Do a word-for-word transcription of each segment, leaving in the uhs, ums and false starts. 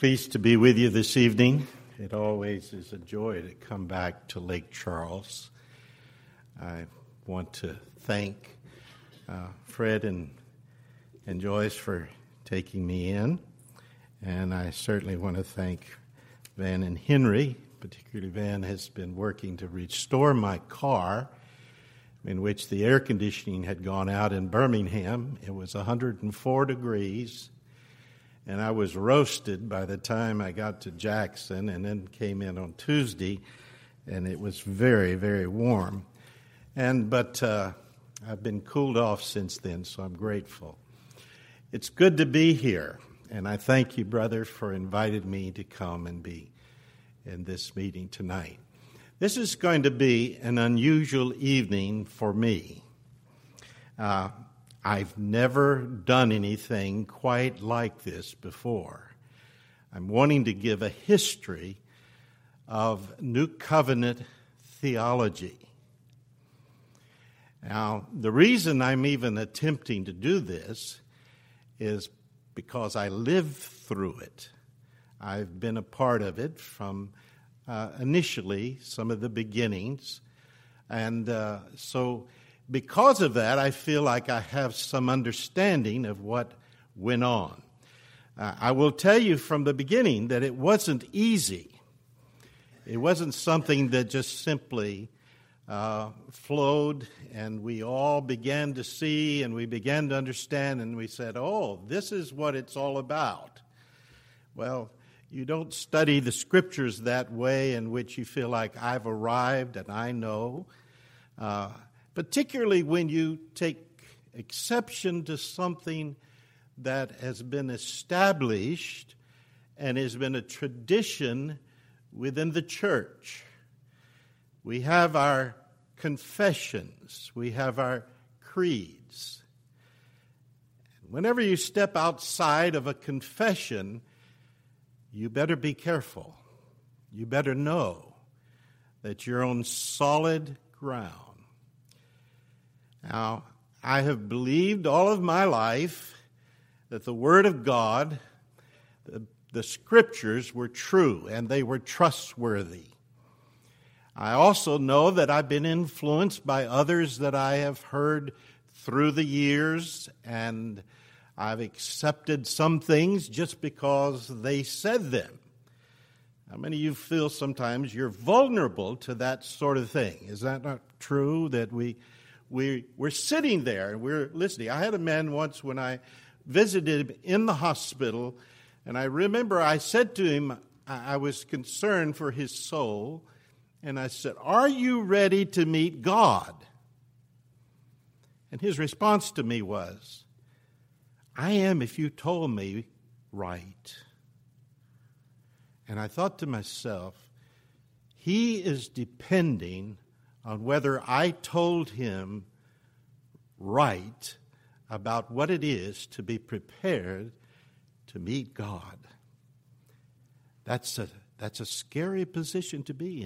Pleased to be with you this evening. It always is a joy to come back to Lake Charles. I want to thank uh, Fred and, and Joyce for taking me in, and I certainly want to thank Van and Henry. Particularly Van has been working to restore my car, in which the air conditioning had gone out in Birmingham. It was one hundred four degrees. And I was roasted by the time I got to Jackson and then came in on Tuesday, and it was very, very warm. And But uh, I've been cooled off since then, so I'm grateful. It's good to be here, and I thank you, brother, for inviting me to come and be in this meeting tonight. This is going to be an unusual evening for me. Uh I've never done anything quite like this before. I'm wanting to give a history of New Covenant theology. Now, the reason I'm even attempting to do this is because I lived through it. I've been a part of it from uh, initially, some of the beginnings. And uh, so... Because of that, I feel like I have some understanding of what went on. Uh, I will tell you from the beginning that it wasn't easy. It wasn't something that just simply uh, flowed and we all began to see and we began to understand and we said, oh, this is what it's all about. Well, you don't study the Scriptures that way in which you feel like I've arrived and I know. Uh, Particularly when you take exception to something that has been established and has been a tradition within the church. We have our confessions. We have our creeds. Whenever you step outside of a confession, you better be careful. You better know that you're on solid ground. Now, I have believed all of my life that the Word of God, the, the Scriptures were true and they were trustworthy. I also know that I've been influenced by others that I have heard through the years, and I've accepted some things just because they said them. How many of you feel sometimes you're vulnerable to that sort of thing? Is that not true, that we... We, we're sitting there and we're listening. I had a man once when I visited him in the hospital, and I remember I said to him, I was concerned for his soul, and I said, are you ready to meet God? And his response to me was, I am if you told me right. And I thought to myself, he is depending on whether I told him right about what it is to be prepared to meet God. That's a, that's a scary position to be in.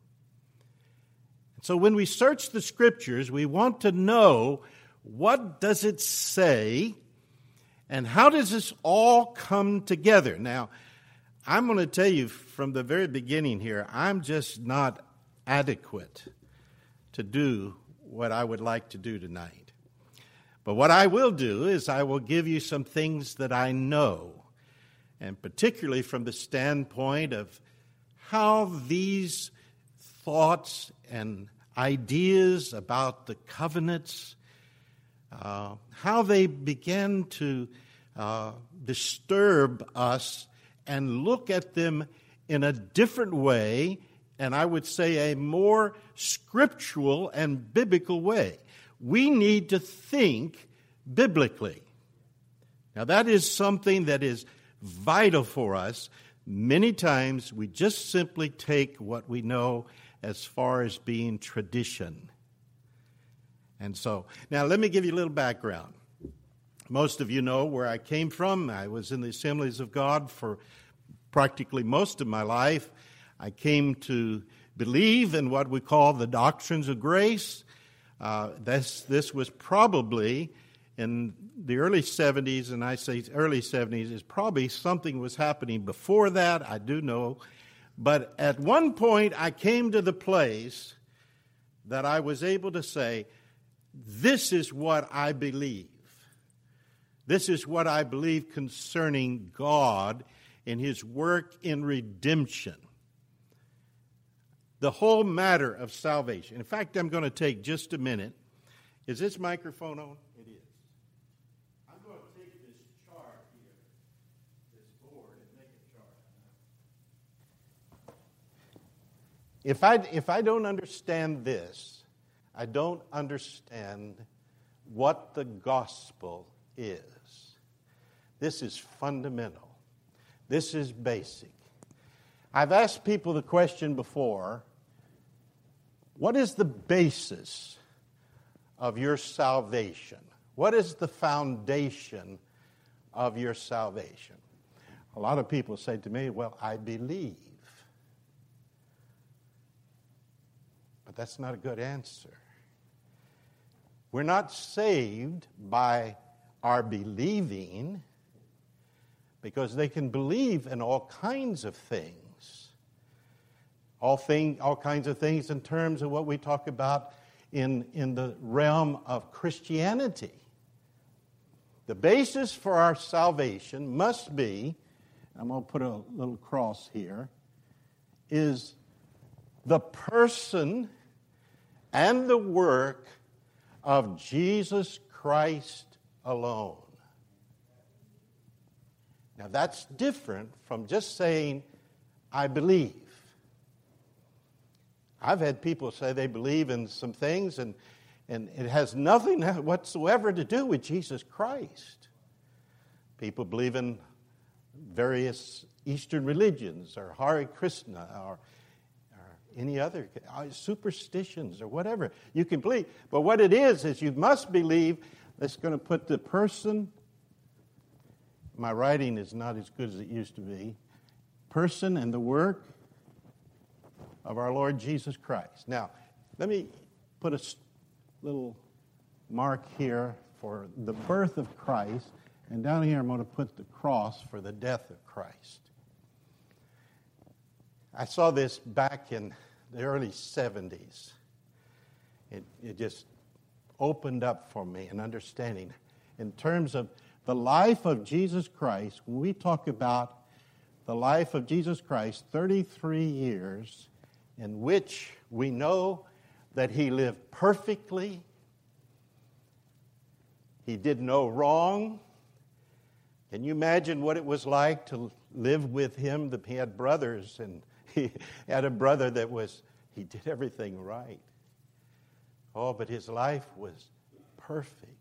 And so when we search the Scriptures, we want to know, what does it say and how does this all come together? Now, I'm going to tell you from the very beginning here, I'm just not adequate to do what I would like to do tonight. But what I will do is I will give you some things that I know, and particularly from the standpoint of how these thoughts and ideas about the covenants, uh, how they began to uh, disturb us and look at them in a different way, and I would say a more scriptural and biblical way. We need to think biblically. Now, that is something that is vital for us. Many times we just simply take what we know as far as being tradition. And so, now let me give you a little background. Most of you know where I came from. I was in the Assemblies of God for practically most of my life. I came to believe in what we call the doctrines of grace. Uh, this, this was probably in the early seventies, and I say early seventies, is probably something was happening before that, I do know. But at one point, I came to the place that I was able to say, this is what I believe. This is what I believe concerning God and His work in redemption. The whole matter of salvation. In fact, I'm going to take just a minute. Is this microphone on? It is. I'm going to take this chart here, this board, and make a chart. If I, if I don't understand this, I don't understand what the gospel is. This is fundamental. This is basic. I've asked people the question before, what is the basis of your salvation? What is the foundation of your salvation? A lot of people say to me, well, I believe. But that's not a good answer. We're not saved by our believing, because they can believe in all kinds of things. All thing, all kinds of things in terms of what we talk about in, in the realm of Christianity. The basis for our salvation must be, I'm going to put a little cross here, is the person and the work of Jesus Christ alone. Now that's different from just saying, I believe. I've had people say they believe in some things, and, and it has nothing whatsoever to do with Jesus Christ. People believe in various Eastern religions, or Hare Krishna, or, or any other superstitions, or whatever. You can believe. But what it is, is you must believe that's going to put the person, my writing is not as good as it used to be, person and the work of our Lord Jesus Christ. Now, let me put a little mark here for the birth of Christ, and down here I'm going to put the cross for the death of Christ. I saw this back in the early seventies. It, it just opened up for me an understanding in terms of the life of Jesus Christ. When we talk about the life of Jesus Christ, thirty-three years, in which we know that He lived perfectly, He did no wrong. Can you imagine what it was like to live with Him? He had brothers, and he had a brother that was, he did everything right. Oh, but his life was perfect.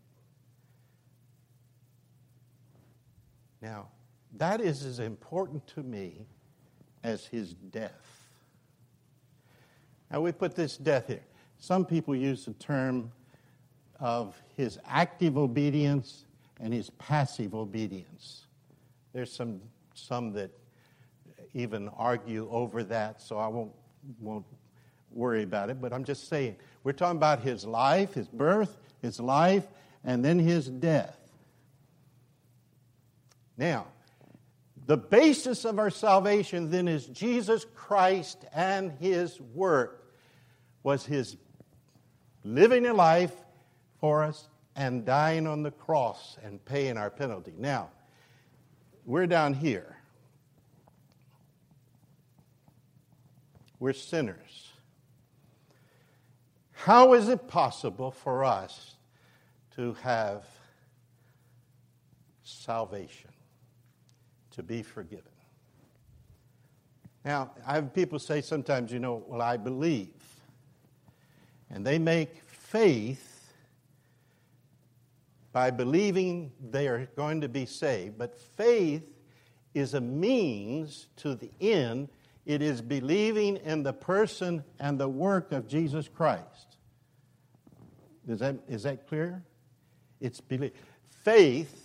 Now, that is as important to me as His death. Now, we put this death here. Some people use the term of His active obedience and His passive obedience. There's some some that even argue over that, so I won't won't worry about it. But I'm just saying, we're talking about His life, His birth, His life, and then His death. Now, the basis of our salvation then is Jesus Christ and His work. Was His living a life for us and dying on the cross and paying our penalty. Now, we're down here. We're sinners. How is it possible for us to have salvation, to be forgiven? Now, I have people say sometimes, you know, well, I believe. And they make faith by believing they are going to be saved. But faith is a means to the end. It is believing in the person and the work of Jesus Christ. Is that, is that clear? It's belief. Faith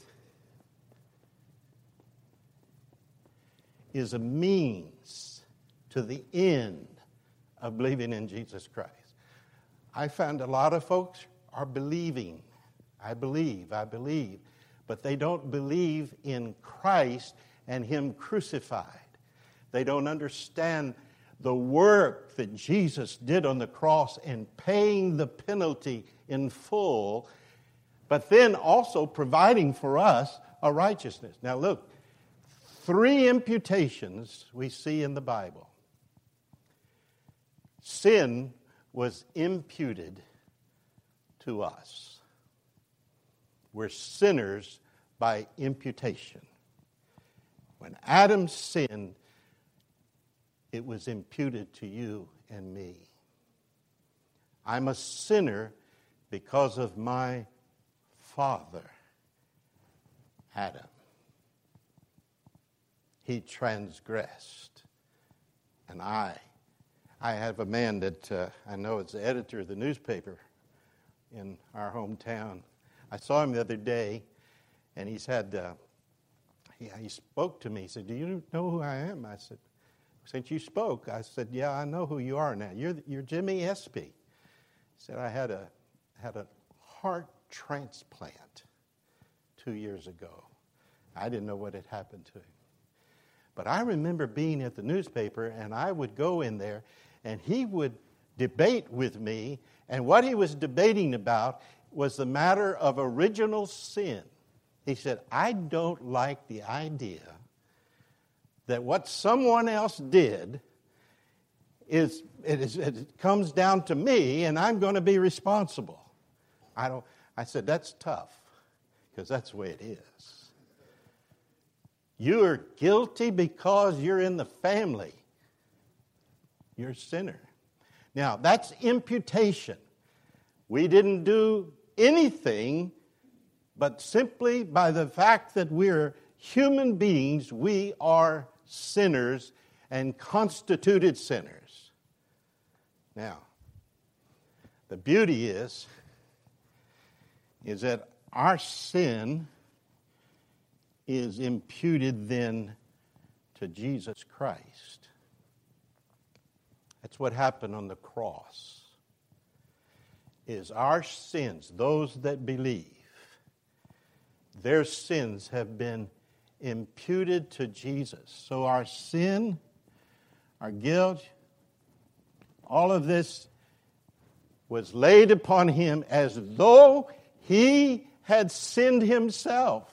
is a means to the end of believing in Jesus Christ. I found a lot of folks are believing. I believe, I believe. But they don't believe in Christ and Him crucified. They don't understand the work that Jesus did on the cross in paying the penalty in full, but then also providing for us a righteousness. Now look, three imputations we see in the Bible. Sin was imputed to us. We're sinners by imputation. When Adam sinned, it was imputed to you and me. I'm a sinner because of my father, Adam. He transgressed. And I, I have a man that uh, I know is the editor of the newspaper in our hometown. I saw him the other day, and he's had, uh, he, he spoke to me. He said, "Do you know who I am?" I said, "Since you spoke," I said, "Yeah, I know who you are now. You're you're Jimmy Espy." He said, "I had a had a heart transplant two years ago. I didn't know what had happened to him. But I remember being at the newspaper, and I would go in there, and he would debate with me, and what he was debating about was the matter of original sin. He said, I don't like the idea that what someone else did is it, is, it comes down to me, and I'm going to be responsible. I don't. I said, that's tough, because that's the way it is. You are guilty because you're in the family. You're a sinner. Now, that's imputation. We didn't do anything, but simply by the fact that we're human beings, we are sinners and constituted sinners. Now, the beauty is, is that our sin is imputed then to Jesus Christ. That's what happened on the cross. Is our sins, those that believe, their sins have been imputed to Jesus. So our sin, our guilt, all of this was laid upon him as though he had sinned himself.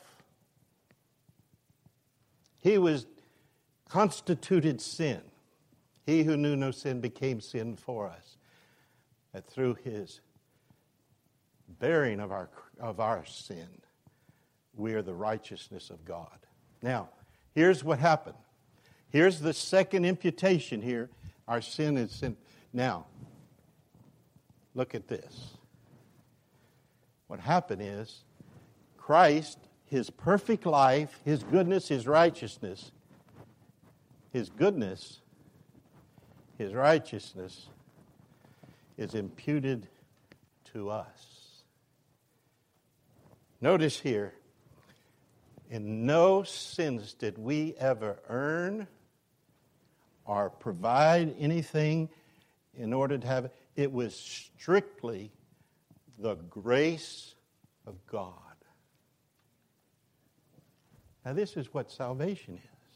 He was constituted sin. He who knew no sin became sin for us. That through his bearing of our of our sin, we are the righteousness of God. Now, here's what happened. Here's the second imputation here. Our sin is sin. Now, look at this. What happened is, Christ, his perfect life, his goodness, his righteousness, his goodness, his righteousness is imputed to us. Notice here, in no sins did we ever earn or provide anything in order to have it. It was strictly the grace of God. Now, this is what salvation is.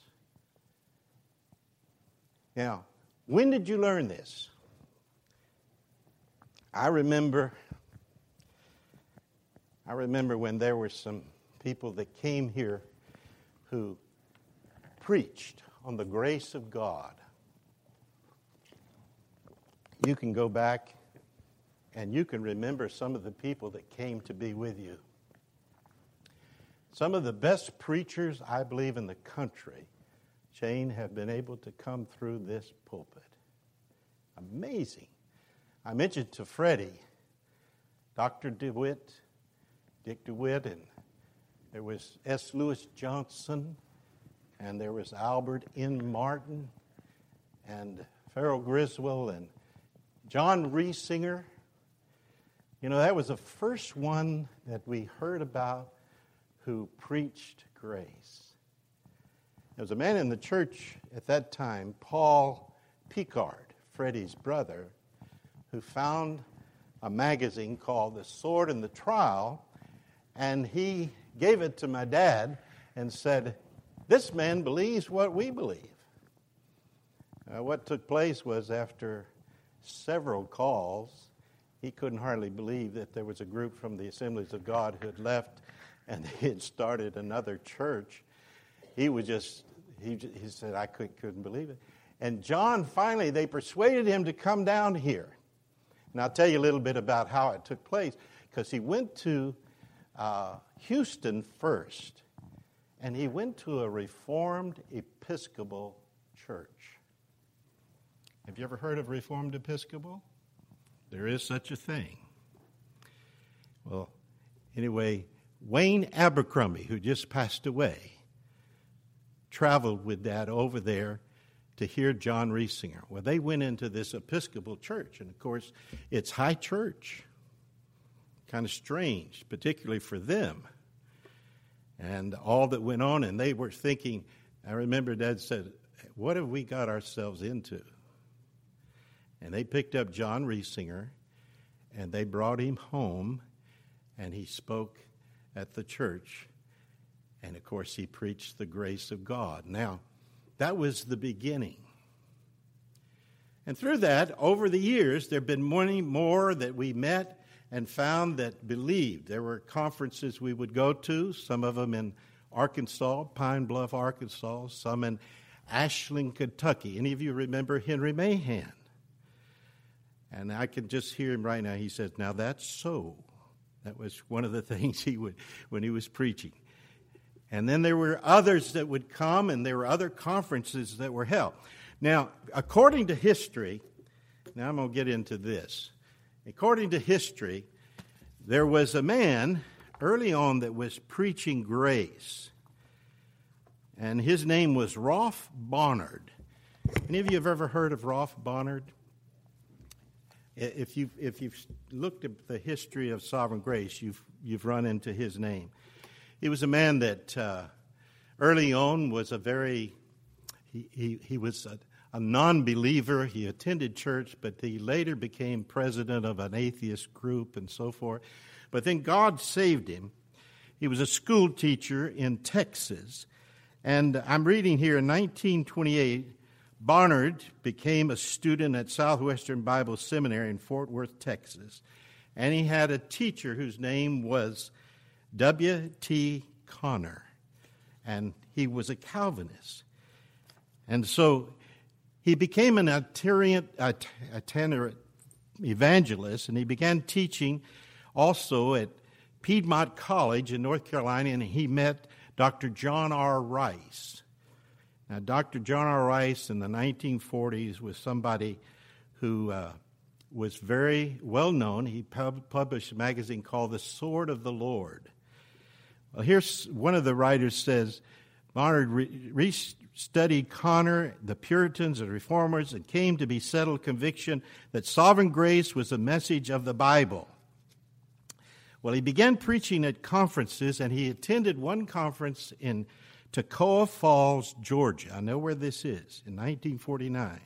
Now, when did you learn this? I remember, I remember when there were some people that came here who preached on the grace of God. You can go back and you can remember some of the people that came to be with you. Some of the best preachers, I believe, in the country, Shane, have been able to come through this pulpit. Amazing. I mentioned to Freddie, Doctor DeWitt, Dick DeWitt, and there was S. Lewis Johnson, and there was Albert N. Martin, and Farrell Griswold, and John Riesinger. You know, that was the first one that we heard about who preached grace. There was a man in the church at that time, Paul Picard, Freddie's brother, who found a magazine called The Sword and the Trial, and he gave it to my dad and said, "This man believes what we believe." Uh, what took place was, after several calls, he couldn't hardly believe that there was a group from the Assemblies of God who had left and they had started another church. He was just, he, he said, I could, couldn't believe it. And John, finally, they persuaded him to come down here. And I'll tell you a little bit about how it took place, because he went to uh, Houston first, and he went to a Reformed Episcopal church. Have you ever heard of Reformed Episcopal? There is such a thing. Well, anyway, Wayne Abercrombie, who just passed away, traveled with Dad over there to hear John Riesinger. Well, they went into this Episcopal church, and of course, it's high church. Kind of strange, particularly for them. And all that went on, and they were thinking, I remember Dad said, what have we got ourselves into? And they picked up John Riesinger, and they brought him home, and he spoke at the church. And, of course, he preached the grace of God. Now, that was the beginning. And through that, over the years, there have been many more that we met and found that believed. There were conferences we would go to, some of them in Arkansas, Pine Bluff, Arkansas, some in Ashland, Kentucky. Any of you remember Henry Mahan? And I can just hear him right now. He says, now that's so. That was one of the things he would, when he was preaching. And then there were others that would come, and there were other conferences that were held. Now, according to history, now I'm going to get into this. According to history, there was a man early on that was preaching grace, and his name was Rolf Barnard. Any of you have ever heard of Rolf Barnard? If you've, if you've looked at the history of Sovereign Grace, you've, you've run into his name. He was a man that uh, early on was a very, he, he, he was a, a non-believer. He attended church, but he later became president of an atheist group and so forth. But then God saved him. He was a school teacher in Texas. And I'm reading here in nineteen twenty-eight, Barnard became a student at Southwestern Bible Seminary in Fort Worth, Texas. And he had a teacher whose name was W T Connor. And he was a Calvinist. And so he became an itinerant, itinerant evangelist, and he began teaching also at Piedmont College in North Carolina, and he met Doctor John R. Rice. Now, Doctor John R. Rice in the nineteen forties was somebody who uh, was very well known. He pub- published a magazine called The Sword of the Lord. Well, here's one of the writers says, Barnard re- re-studied Connor, the Puritans and Reformers, and came to be settled conviction that sovereign grace was the message of the Bible. Well, he began preaching at conferences, and he attended one conference in Toccoa Falls, Georgia. I know where this is, in nineteen forty-nine.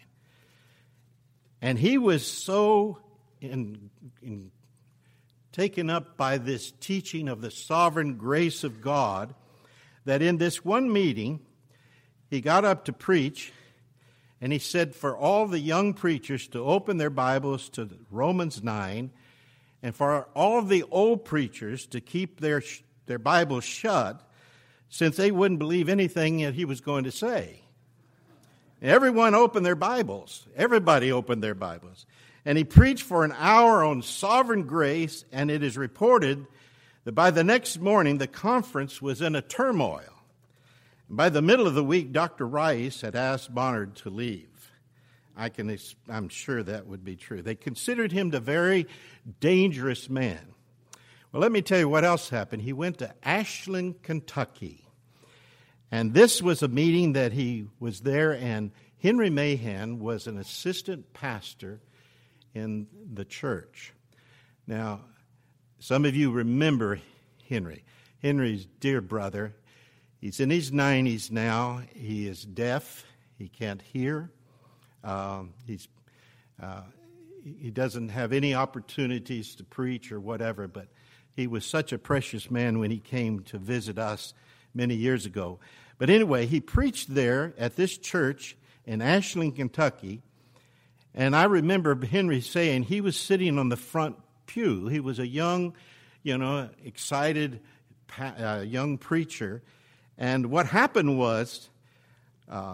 And he was so in, in, taken up by this teaching of the sovereign grace of God that in this one meeting, he got up to preach, and he said for all the young preachers to open their Bibles to Romans nine, and for all of the old preachers to keep their, their Bibles shut, since they wouldn't believe anything that he was going to say. Everyone opened their Bibles. Everybody opened their Bibles. And he preached for an hour on sovereign grace, and it is reported that by the next morning, the conference was in a turmoil. And by the middle of the week, Doctor Rice had asked Barnard to leave. I can, I'm sure that would be true. They considered him a very dangerous man. Well, let me tell you what else happened. He went to Ashland, Kentucky. And this was a meeting that he was there, and Henry Mahan was an assistant pastor in the church. Now, some of you remember Henry. Henry's dear brother. He's in his nineties now. He is deaf. He can't hear. Um, he's uh, he doesn't have any opportunities to preach or whatever, but he was such a precious man when he came to visit us many years ago. But anyway, he preached there at this church in Ashland, Kentucky. And I remember Henry saying he was sitting on the front pew. He was a young, you know, excited uh, young preacher. And what happened was, uh,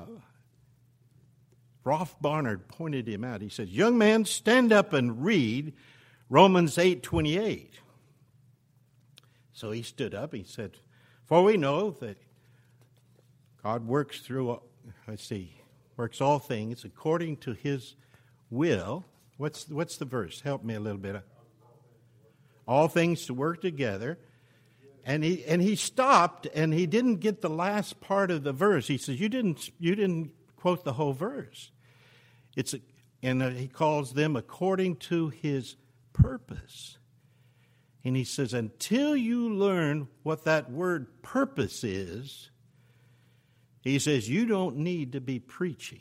Rolf Barnard pointed him out. He says, "Young man, stand up and read Romans eight twenty-eight. So he stood up. He said, "For we know that God works through, let's see, works all things according to his will." What's what's the verse? Help me a little bit. All things to work together. And he and he stopped and he didn't get the last part of the verse. He says, "You didn't you didn't quote the whole verse." It's a, and he calls them according to his purpose. And he says, until you learn what that word purpose is, he says, you don't need to be preaching.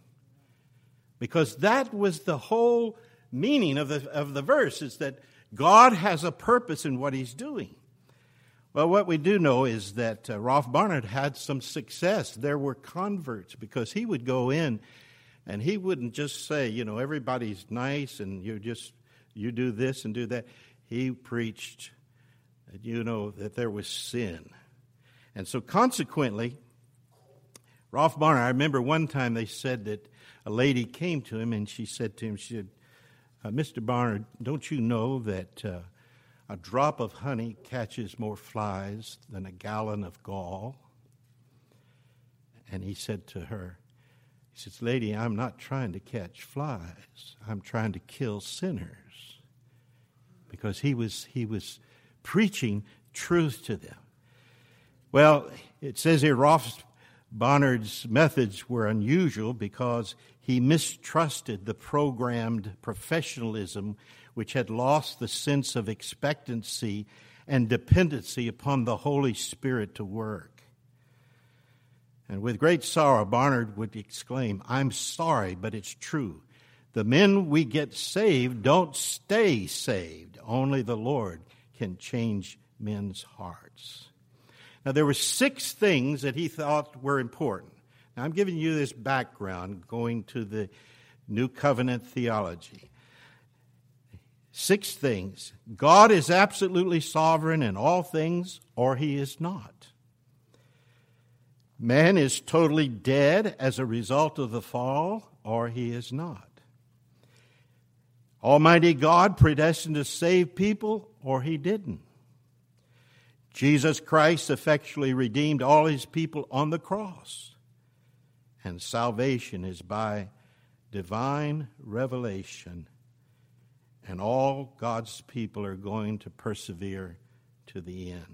Because that was the whole meaning of the, of the verse, is that God has a purpose in what he's doing. Well, what we do know is that uh, Rolf Barnard had some success. There were converts because he would go in and he wouldn't just say, you know, everybody's nice and you just, you do this and do that. He preached that, you know, that there was sin. And so consequently, Rolf Barnard, I remember one time they said that a lady came to him and she said to him, she said, uh, "Mister Barnard, don't you know that uh, a drop of honey catches more flies than a gallon of gall?" And he said to her, he says, "Lady, I'm not trying to catch flies. I'm trying to kill sinners." Because he was he was preaching truth to them. Well, it says here, Rolf Barnard's methods were unusual because he mistrusted the programmed professionalism which had lost the sense of expectancy and dependency upon the Holy Spirit to work. And with great sorrow, Barnard would exclaim, "I'm sorry, but it's true. The men we get saved don't stay saved. Only the Lord can change men's hearts." Now, there were six things that he thought were important. Now, I'm giving you this background going to the New Covenant theology. Six things. God is absolutely sovereign in all things, or he is not. Man is totally dead as a result of the fall, or he is not. Almighty God predestined to save people, or he didn't. Jesus Christ effectually redeemed all his people on the cross. And salvation is by divine revelation. And all God's people are going to persevere to the end.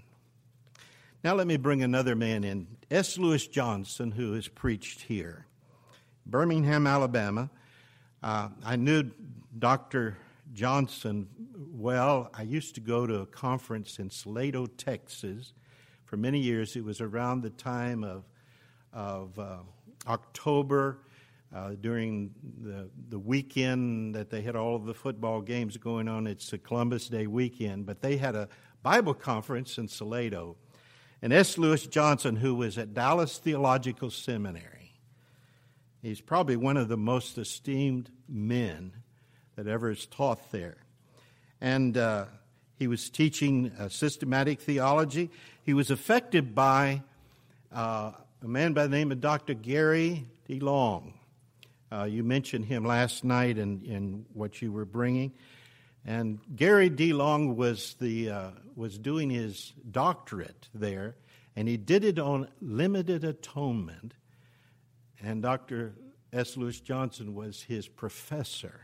Now let me bring another man in, S. Lewis Johnson, who has preached here. Birmingham, Alabama. Uh, I knew Doctor Johnson well. I used to go to a conference in Salado, Texas. For many years, it was around the time of, of uh, October, uh, during the, the weekend that they had all of the football games going on. It's the Columbus Day weekend. But they had a Bible conference in Salado. And S. Lewis Johnson, who was at Dallas Theological Seminary, he's probably one of the most esteemed men that ever is taught there. And uh, he was teaching uh, systematic theology. He was affected by uh, a man by the name of Doctor Gary DeLong. Uh, you mentioned him last night in, in what you were bringing. And Gary DeLong was the uh, was doing his doctorate there, and he did it on limited atonement. And Doctor S. Lewis Johnson was his professor.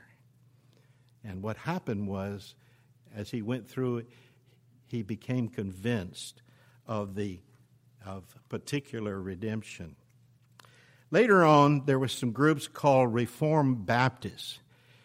And what happened was, as he went through it, he became convinced of the of particular redemption. Later on, there were some groups called Reformed Baptists.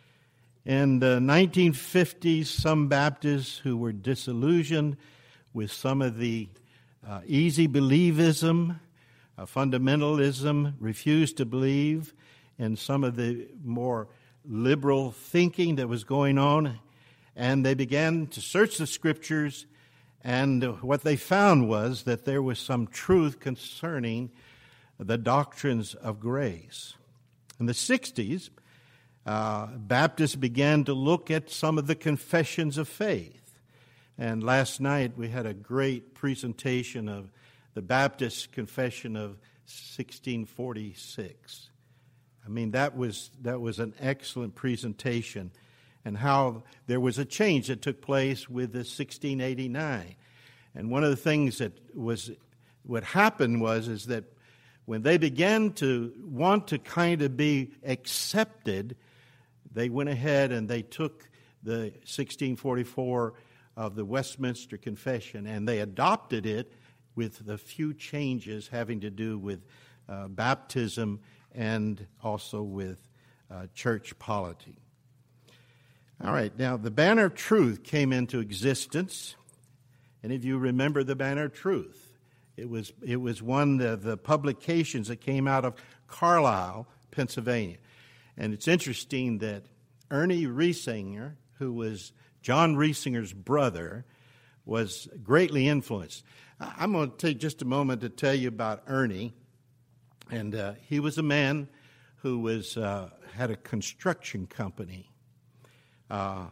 In the nineteen fifties, some Baptists who were disillusioned with some of the uh, easy believism, uh, fundamentalism, refused to believe in some of the more liberal thinking that was going on, and they began to search the Scriptures And what they found was that there was some truth concerning the doctrines of grace. In the sixties, uh, Baptists began to look at some of the confessions of faith. And last night we had a great presentation of the Baptist Confession of sixteen forty-six. I mean, that was that was an excellent presentation, and how there was a change that took place with the sixteen eighty-nine. And one of the things that was what happened was is that when they began to want to kind of be accepted, they went ahead and they took the sixteen forty-four of the Westminster Confession and they adopted it with the few changes having to do with uh, baptism and also with uh, church polity. All right, now the Banner of Truth came into existence. Any of you remember the Banner of Truth? It was it was one of the publications that came out of Carlisle, Pennsylvania. And it's interesting that Ernie Riesinger, who was John Riesinger's brother, was greatly influenced. I'm going to take just a moment to tell you about Ernie. And uh, he was a man who was uh, had a construction company. Uh,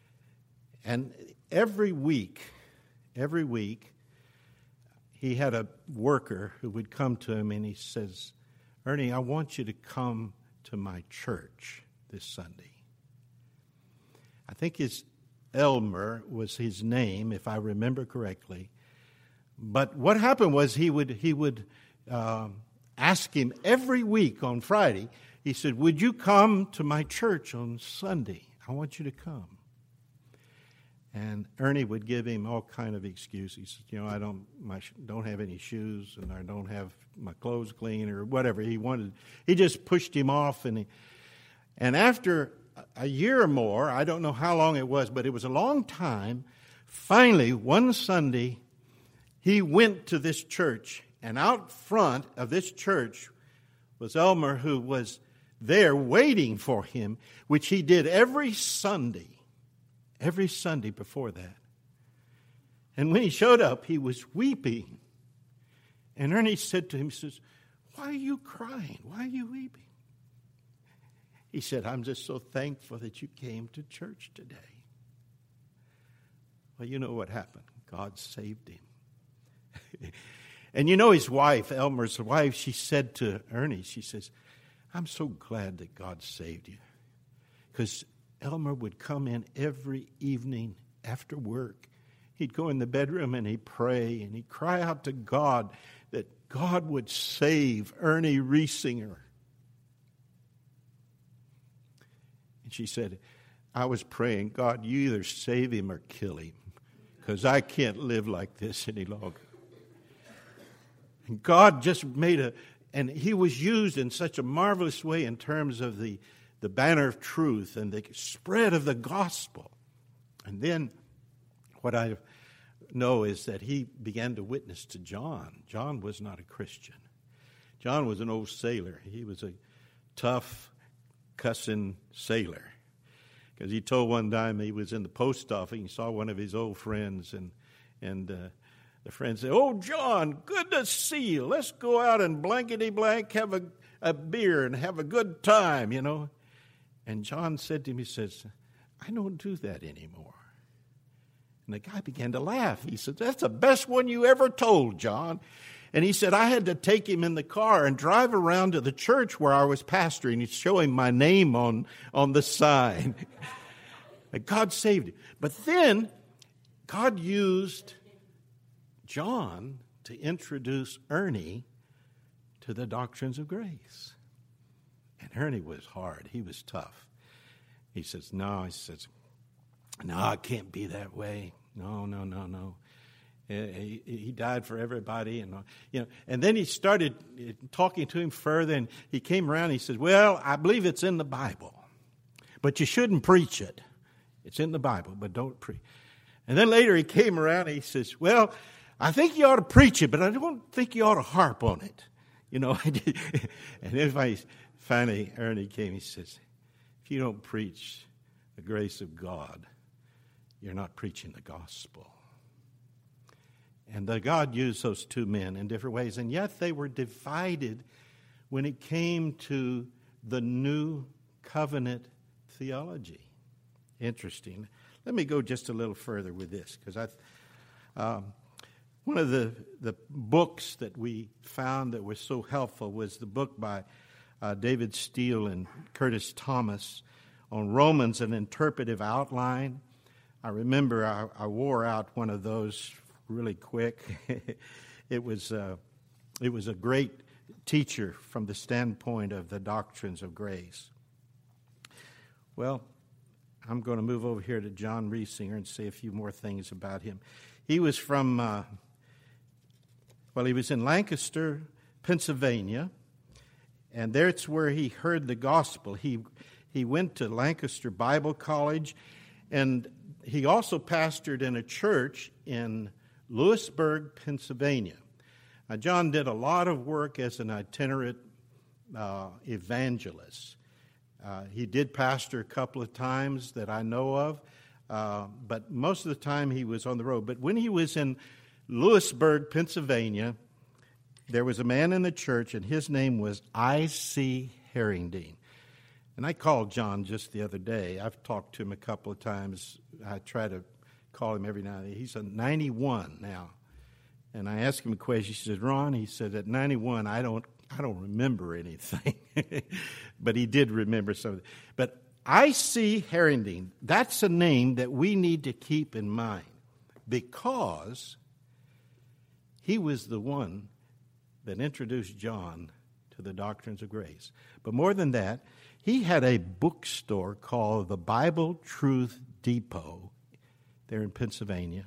and every week, every week, he had a worker who would come to him and he says, Ernie, I want you to come to my church this Sunday. I think his Elmer was his name, if I remember correctly. But what happened was he would he would uh, ask him every week on Friday. He said, "Would you come to my church on Sunday? I want you to come." And Ernie would give him all kind of excuses. He said, "You know, I don't my, don't have any shoes, and I don't have my clothes clean, or whatever." He wanted. He just pushed him off, and he, and after a year or more, I don't know how long it was, but it was a long time. Finally, one Sunday, he went to this church, and out front of this church was Elmer, who was there waiting for him, which he did every Sunday, every Sunday before that. And when he showed up, he was weeping. And Ernie said to him, he says, "Why are you crying? Why are you weeping?" He said, "I'm just so thankful that you came to church today." Well, you know what happened. God saved him. And you know his wife, Elmer's wife, she said to Ernie, she says, "I'm so glad that God saved you." Because Elmer would come in every evening after work. He'd go in the bedroom and he'd pray and he'd cry out to God that God would save Ernie Riesinger. And she said, "I was praying, God, you either save him or kill him, because I can't live like this any longer." And God just made a, and he was used in such a marvelous way in terms of the, the banner of truth and the spread of the gospel. And then what I know is that he began to witness to John. John was not a Christian. John was an old sailor. He was a tough, cussing sailor. Because he told one time he was in the post office and he saw one of his old friends, and and uh, the friend said, "Oh, John, good to see you. Let's go out and blankety blank, have a, a beer and have a good time, you know." And John said to him, he says, "I don't do that anymore." And the guy began to laugh. He said, "That's the best one you ever told, John." And he said, "I had to take him in the car and drive around to the church where I was pastoring and show him my name on, on the sign." And God saved him. But then God used John to introduce Ernie to the doctrines of grace. And Ernie was hard. He was tough. He says, "No," he says, "no, it can't be that way. No, no, no, no. He, he died for everybody." And you know, and then he started talking to him further, and he came around and he says, "Well, I believe it's in the Bible, but you shouldn't preach it. It's in the Bible, but don't preach." And then later he came around and he says, "Well, I think you ought to preach it, but I don't think you ought to harp on it." You know, and if I finally, Ernie came, he says, "If you don't preach the grace of God, you're not preaching the gospel." And the God used those two men in different ways, and yet they were divided when it came to the new covenant theology. Interesting. Let me go just a little further with this, because I, um, one of the, the books that we found that was so helpful was the book by uh, David Steele and Curtis Thomas on Romans, an interpretive outline. I remember I, I wore out one of those really quick. It was uh, it was a great teacher from the standpoint of the doctrines of grace. Well, I'm going to move over here to John Riesinger and say a few more things about him. He was from, uh, well, he was in Lancaster, Pennsylvania, and that's where he heard the gospel. He he went to Lancaster Bible College, and he also pastored in a church in Lewisburg, Pennsylvania. Now, John did a lot of work as an itinerant uh, evangelist. Uh, he did pastor a couple of times that I know of, uh, but most of the time he was on the road. But when he was in Lewisburg, Pennsylvania, there was a man in the church, and his name was I C Herringdean. And I called John just the other day. I've talked to him a couple of times. I try to call him every now and then. He's a ninety-one now. And I asked him a question. He said, Ron, he said, at ninety-one, I don't I don't remember anything. But he did remember something. But I C Herringdean, that's a name that we need to keep in mind, because he was the one that introduced John to the doctrines of grace. But more than that, he had a bookstore called the Bible Truth Depot there in Pennsylvania.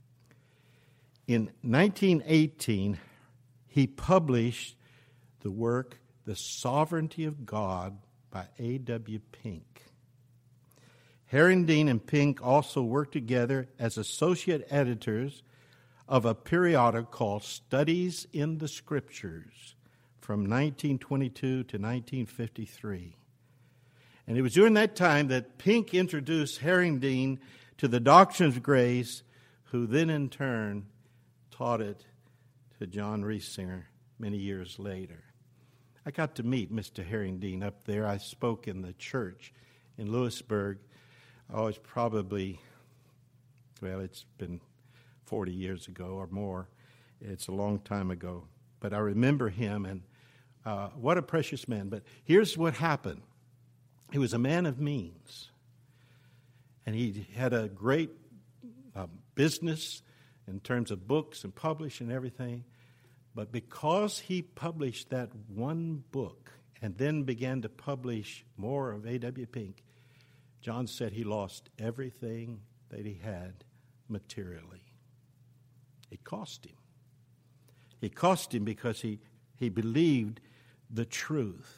In nineteen eighteen, he published the work, The Sovereignty of God by A W Pink. Herringdean and Pink also worked together as associate editors of a periodical called Studies in the Scriptures from nineteen twenty-two to nineteen fifty-three. And it was during that time that Pink introduced Herringdean to the doctrines of grace, who then in turn taught it to John Riesinger many years later. I got to meet Mister Herringdean up there. I spoke in the church in Lewisburg. Oh, it's probably, well, it's been forty years ago or more. It's a long time ago. But I remember him, and uh, what a precious man. But here's what happened. He was a man of means, and he had a great uh, business in terms of books and publishing and everything. But because he published that one book and then began to publish more of A W Pink, John said he lost everything that he had materially. It cost him. It cost him because he, he believed the truth.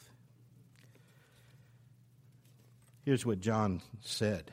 Here's what John said.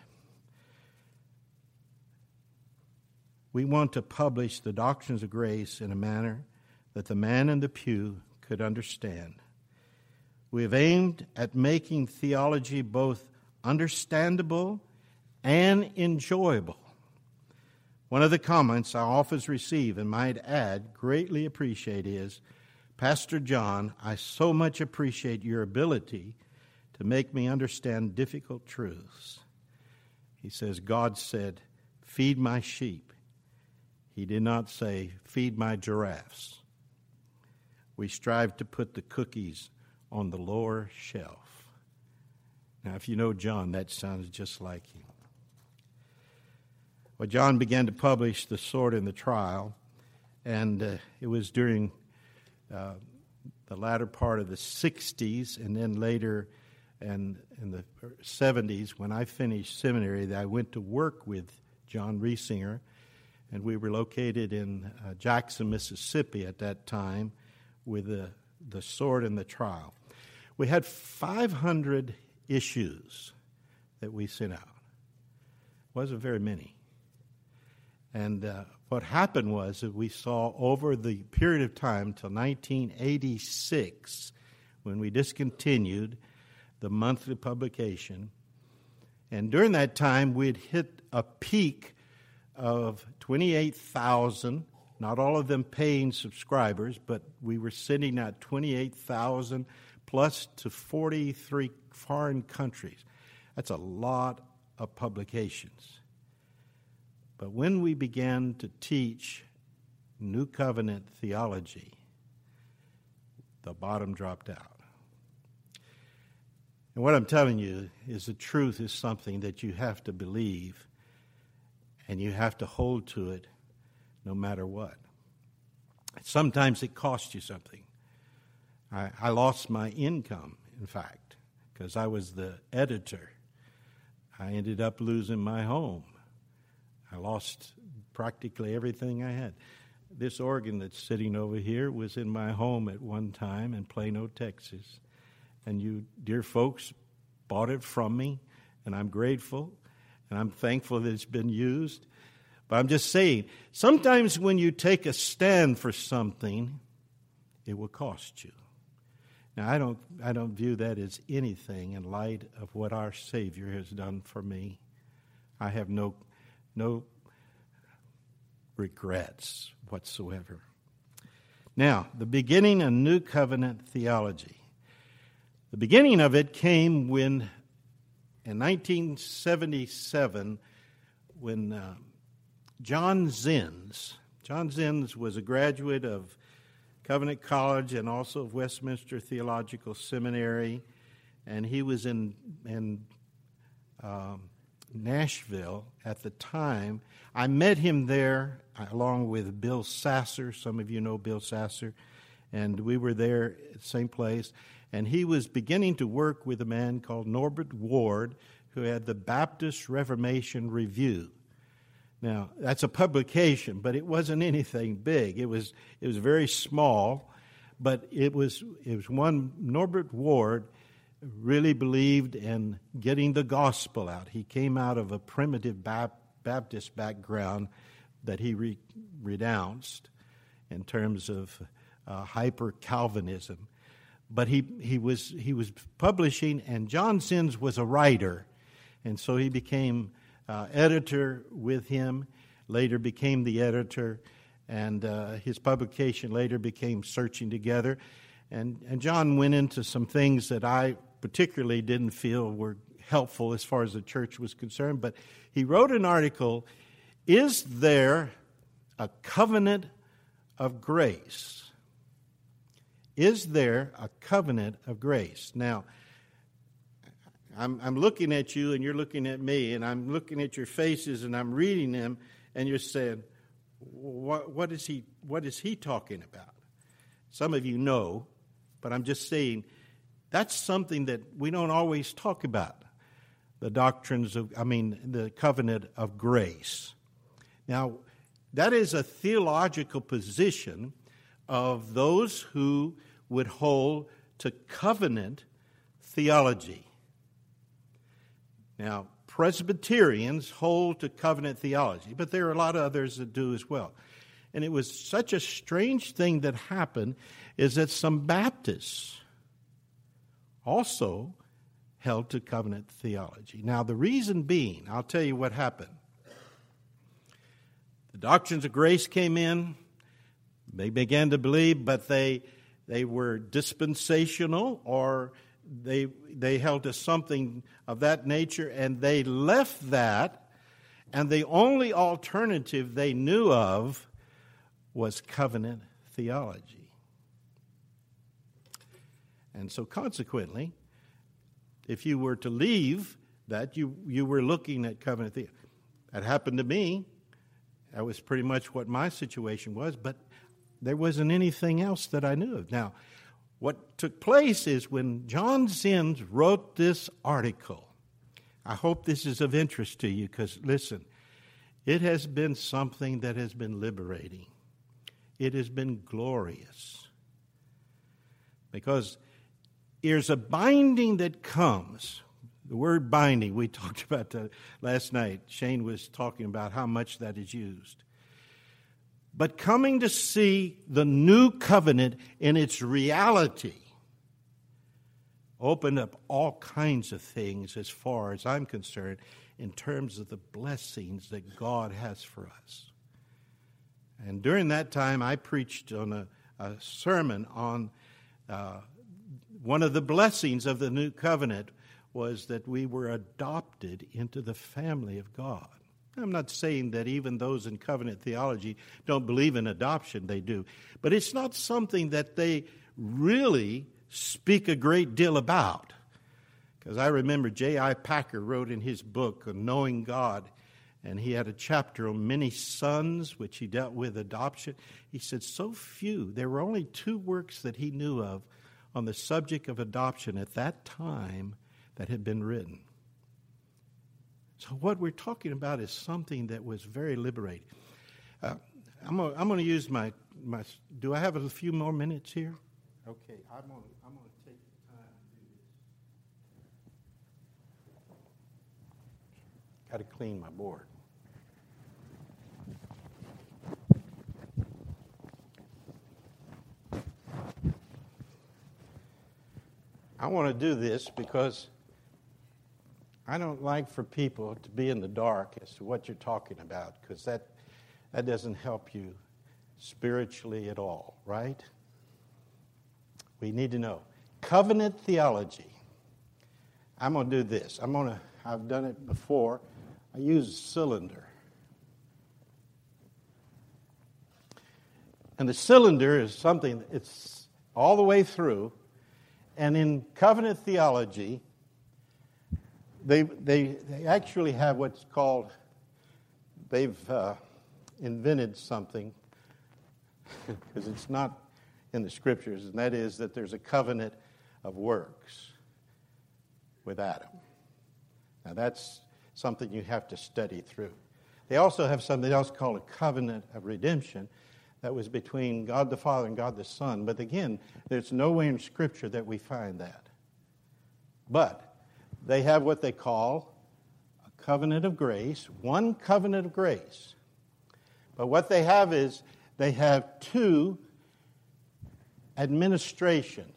We want to publish the doctrines of grace in a manner that the man in the pew could understand. We have aimed at making theology both understandable and enjoyable. One of the comments I often receive, and might add, greatly appreciate, is, Pastor John, I so much appreciate your ability to make me understand difficult truths. He says, God said, feed my sheep. He did not say, feed my giraffes. We strive to put the cookies on the lower shelf. Now, if you know John, that sounds just like him. Well, John began to publish The Sword and the Trial, and uh, it was during uh, the latter part of the sixties, and then later and in the seventies, when I finished seminary, that I went to work with John Riesinger, and we were located in uh, Jackson, Mississippi at that time with the, the Sword and the Trial. We had five hundred issues that we sent out. It wasn't very many. And uh, what happened was that we saw over the period of time till nineteen eighty-six, when we discontinued the monthly publication, and during that time we'd hit a peak of twenty-eight thousand not all of them paying subscribers, but we were sending out twenty-eight thousand plus to forty-three foreign countries. That's a lot of publications. But when we began to teach New Covenant theology, the bottom dropped out. And what I'm telling you is the truth is something that you have to believe, and you have to hold to it no matter what. Sometimes it costs you something. I, I lost my income, in fact, because I was the editor. I ended up losing my home. I lost practically everything I had. This organ that's sitting over here was in my home at one time in Plano, Texas. And you, dear folks, bought it from me, and I'm grateful, and I'm thankful that it's been used. But I'm just saying, sometimes when you take a stand for something, it will cost you. Now, I don't, I don't view that as anything in light of what our Savior has done for me. I have no, no regrets whatsoever. Now, the beginning of New Covenant theology. The beginning of it came when, in nineteen seventy-seven, when uh, John Zenz, John Zenz was a graduate of Covenant College and also of Westminster Theological Seminary, and he was in in um, Nashville at the time. I met him there along with Bill Sasser. Some of you know Bill Sasser, and we were there at the same place. And he was beginning to work with a man called Norbert Ward, who had the Baptist Reformation Review. Now, that's a publication, but it wasn't anything big. It was it was very small, but it was it was one Norbert Ward really believed in getting the gospel out. He came out of a primitive Baptist background that he re- renounced in terms of uh, hyper-Calvinism. But he, he was he was publishing, and John Zenz was a writer, and so he became uh, editor with him, later became the editor, and uh, his publication later became Searching Together. And, and John went into some things that I particularly didn't feel were helpful as far as the church was concerned, but he wrote an article, Is There a Covenant of Grace? Is there a covenant of grace? Now, I'm, I'm looking at you and you're looking at me, and I'm looking at your faces and I'm reading them, and you're saying, what, what is he, what is he talking about? Some of you know, but I'm just saying that's something that we don't always talk about, the doctrines of, I mean, the covenant of grace. Now, that is a theological position of those who would hold to covenant theology. Now, Presbyterians hold to covenant theology, but there are a lot of others that do as well. And it was such a strange thing that happened is that some Baptists also held to covenant theology. Now, the reason being, I'll tell you what happened. The doctrines of grace came in. They began to believe, but they they were dispensational, or they they held to something of that nature, and they left that, and the only alternative they knew of was covenant theology. And so consequently, if you were to leave that, you, you were looking at covenant theology. That happened to me. That was pretty much what my situation was, but there wasn't anything else that I knew of. Now, what took place is when John Zenz wrote this article, I hope this is of interest to you, because, listen, it has been something that has been liberating. It has been glorious. Because there's a binding that comes. The word binding, we talked about that last night. Shane was talking about how much that is used. But coming to see the new covenant in its reality opened up all kinds of things as far as I'm concerned in terms of the blessings that God has for us. And during that time, I preached on a, a sermon on uh, one of the blessings of the new covenant was that we were adopted into the family of God. I'm not saying that even those in covenant theology don't believe in adoption. They do. But it's not something that they really speak a great deal about. Because I remember J I Packer wrote in his book on Knowing God, and he had a chapter on many sons, which he dealt with adoption. He said so few, there were only two works that he knew of on the subject of adoption at that time that had been written. So what we're talking about is something that was very liberating. Uh, I'm going I'm to use my, my, do I have a few more minutes here? Okay, I'm going I'm to take the time to do this. Got to clean my board. I want to do this because I don't like for people to be in the dark as to what you're talking about, because that, that doesn't help you spiritually at all, right? We need to know. Covenant theology. I'm going to do this. I'm going to, I've done it before. I use a cylinder. And the cylinder is something, it's all the way through. And in covenant theology, They, they they actually have what's called, they've uh, invented something, because it's not in the Scriptures, and that is that there's a covenant of works with Adam. Now that's something you have to study through. They also have something else called a covenant of redemption that was between God the Father and God the Son. But again, there's nowhere in Scripture that we find that. But they have what they call a covenant of grace, one covenant of grace. But what they have is they have two administrations.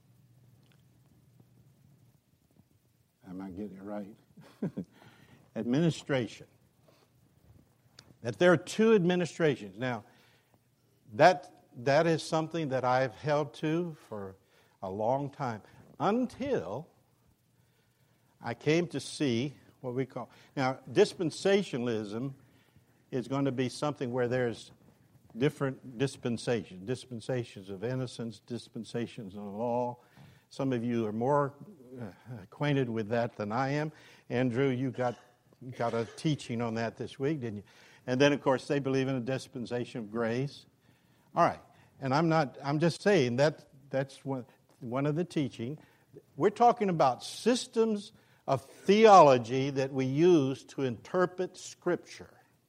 Am I getting it right? Administration. That there are two administrations. Now, that that is something that I've held to for a long time, until I came to see what we call... Now, dispensationalism is going to be something where there's different dispensations. Dispensations of innocence, dispensations of law. Some of you are more uh, acquainted with that than I am. Andrew, you got, got a teaching on that this week, didn't you? And then, of course, they believe in a dispensation of grace. All right. And I'm not... I'm just saying that that's one, one of the teaching. We're talking about systems of theology that we use to interpret Scripture.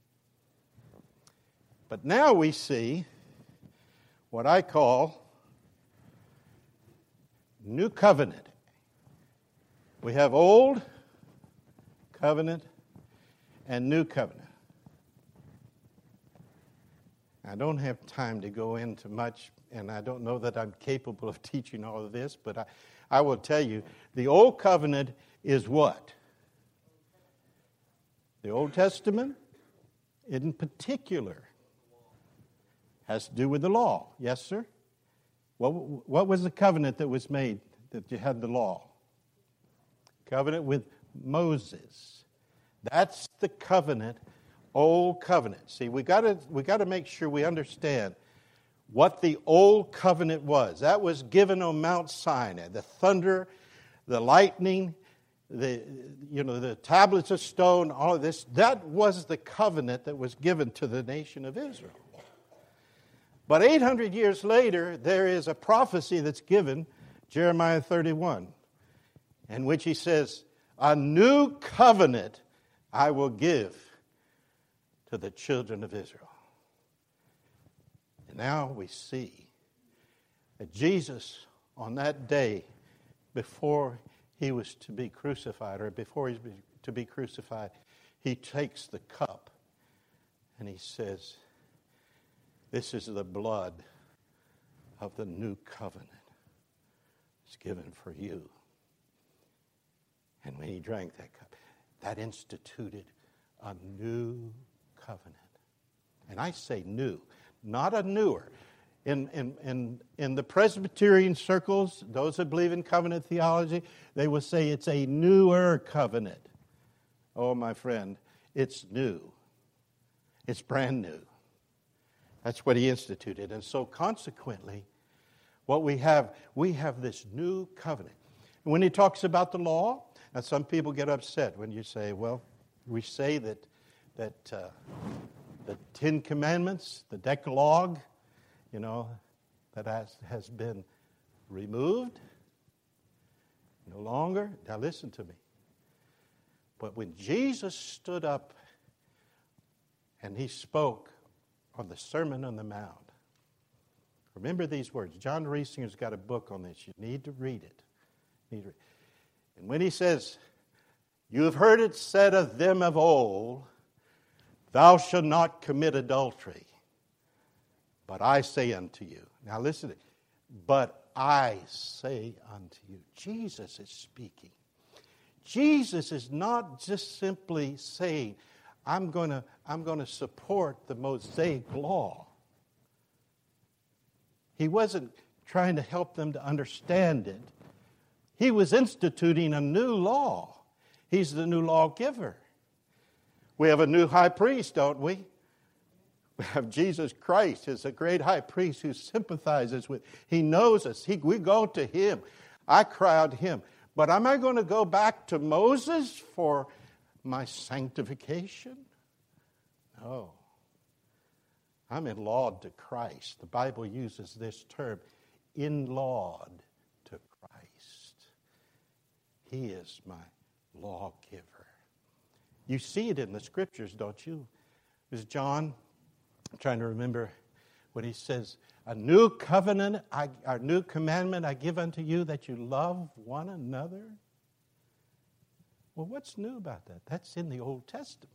But now we see what I call New Covenant. We have Old Covenant and New Covenant. I don't have time to go into much, and I don't know that I'm capable of teaching all of this, but I, I will tell you, the Old Covenant is what? The Old Testament, in particular, has to do with the law. Yes, sir? What, what was the covenant that was made that you had the law? Covenant with Moses. That's the covenant, Old Covenant. See, we got to we got to make sure we understand what the Old Covenant was. That was given on Mount Sinai. The thunder, the lightning, the you know the tablets of stone, all of this. That was the covenant that was given to the nation of Israel. But eight hundred years later, there is a prophecy that's given, Jeremiah thirty-one, in which he says, "A new covenant I will give to the children of Israel." And now we see that Jesus, on that day before he was to be crucified, or before he was to be crucified, he takes the cup and he says, "This is the blood of the new covenant. It's given for you." And when he drank that cup, that instituted a new covenant. And I say new, not a newer. In, in, in, in the Presbyterian circles, those that believe in covenant theology, they will say it's a newer covenant. Oh, my friend, it's new. It's brand new. That's what he instituted. And so consequently, what we have, we have this new covenant. When he talks about the law, now some people get upset when you say, well, we say that, that uh, the Ten Commandments, the Decalogue, you know, that has, has been removed. No longer. Now listen to me. But when Jesus stood up and he spoke on the Sermon on the Mount, remember these words. John Riesinger's got a book on this. You need to read it. You need to read. And when he says, you have heard it said of them of old, thou shalt not commit adultery. But I say unto you. Now listen. But I say unto you. Jesus is speaking. Jesus is not just simply saying, I'm going to I'm going to support the Mosaic law. He wasn't trying to help them to understand it. He was instituting a new law. He's the new lawgiver. We have a new high priest, don't we? We have Jesus Christ as a great high priest who sympathizes with. He knows us. He, we go to him. I cry out to him. But am I going to go back to Moses for my sanctification? No. I'm in laud to Christ. The Bible uses this term, in laud to Christ. He is my lawgiver. You see it in the Scriptures, don't you? Is John, I'm trying to remember when he says, a new covenant, I, our new commandment I give unto you, that you love one another. Well, what's new about that? That's in the Old Testament.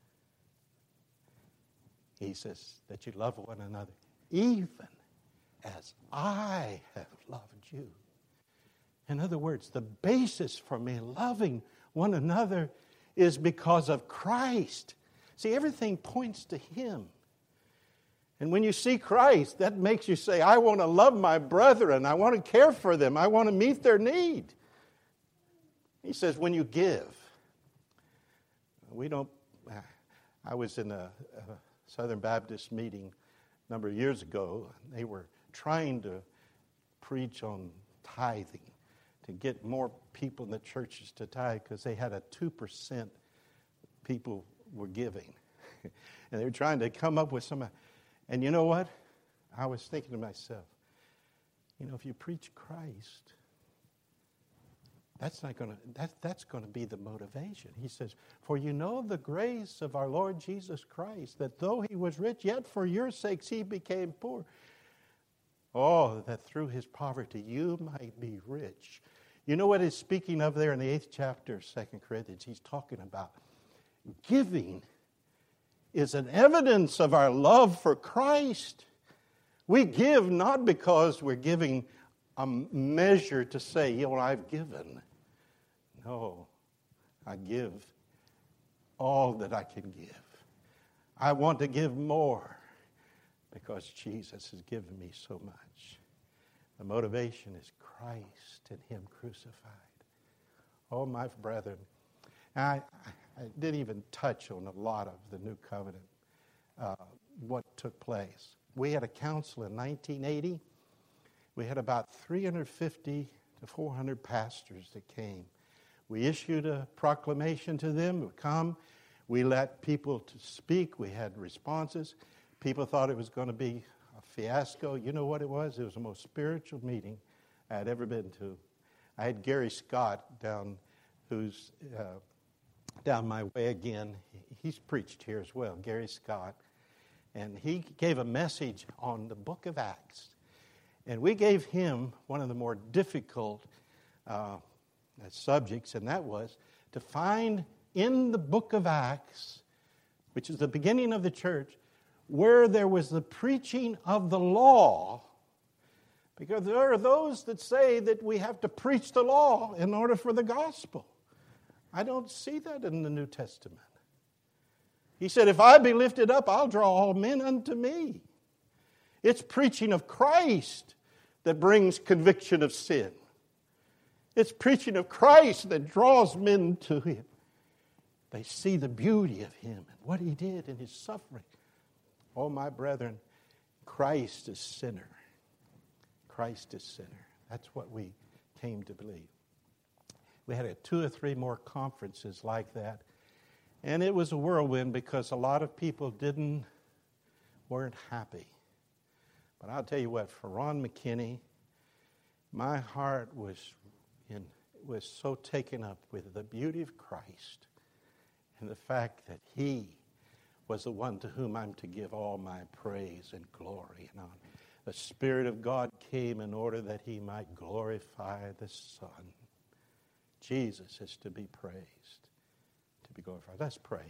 He says that you love one another, even as I have loved you. In other words, the basis for me loving one another is because of Christ. See, everything points to him. And when you see Christ, that makes you say, I want to love my brethren. I want to care for them. I want to meet their need. He says, when you give. We don't, I was in a, a Southern Baptist meeting a number of years ago. They were trying to preach on tithing to get more people in the churches to tithe because they had a two percent people were giving. And they were trying to come up with some. And you know what? I was thinking to myself, you know, if you preach Christ, that's not going to that, that's going to be the motivation. He says, for you know the grace of our Lord Jesus Christ, that though he was rich, yet for your sakes he became poor. Oh, that through his poverty you might be rich. You know what he's speaking of there in the eighth chapter of Second Corinthians? He's talking about giving is an evidence of our love for Christ. We give not because we're giving a measure to say, you know, I've given. No, I give all that I can give. I want to give more because Jesus has given me so much. The motivation is Christ and him crucified. Oh, my brethren, I, I didn't even touch on a lot of the new covenant, uh, what took place. We had a council in nineteen eighty. We had about three hundred fifty to four hundred pastors that came. We issued a proclamation to them to come. We let people to speak. We had responses. People thought it was going to be a fiasco. You know what it was? It was the most spiritual meeting I had ever been to. I had Gary Scott down, who's uh, down my way again. He's preached here as well, Gary Scott. And he gave a message on the book of Acts. And we gave him one of the more difficult uh, subjects, and that was to find in the book of Acts, which is the beginning of the church, where there was the preaching of the law, because there are those that say that we have to preach the law in order for the gospel. I don't see that in the New Testament. He said, if I be lifted up, I'll draw all men unto me. It's preaching of Christ that brings conviction of sin. It's preaching of Christ that draws men to Him. They see the beauty of Him and what He did in His suffering. Oh, my brethren, Christ is sinner. Christ is sinner. That's what we came to believe. We had a two or three more conferences like that. And it was a whirlwind because a lot of people didn't, weren't happy. But I'll tell you what, for Ron McKinney, my heart was in, was so taken up with the beauty of Christ and the fact that He was the one to whom I'm to give all my praise and glory and honor. The Spirit of God came in order that He might glorify the Son. Jesus is to be praised, to be glorified. Let's pray.